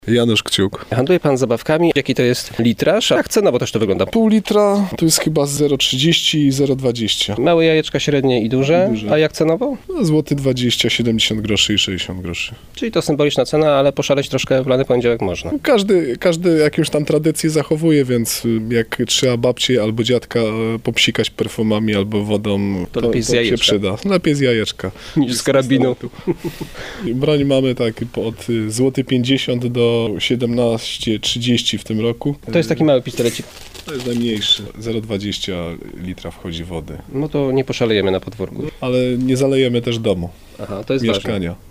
Janusz Kciuk. Handluje pan zabawkami. Jaki to jest litraż? Jak cenowo też to wygląda? Pół litra to jest chyba 0,30 i 0,20. Małe jajeczka, średnie i duże. A jak cenowo? No, złoty 20, 70 groszy i 60 groszy. Czyli to symboliczna cena, ale poszaleć troszkę w lany poniedziałek można. Każdy jakąś tam tradycję zachowuje, więc jak trzeba babci albo dziadka popsikać perfumami albo wodą, To lepiej z się jajeczka. przyda. Lepiej z jajeczka. Niż z karabinu. Broń mamy tak od złoty 50 do 17,30 w tym roku. To jest taki mały pistolecik. To jest najmniejszy. 0,20 litra wchodzi wody. No to nie poszalejemy na podwórku. Ale nie zalejemy też domu, Aha, to jest ważne. mieszkania.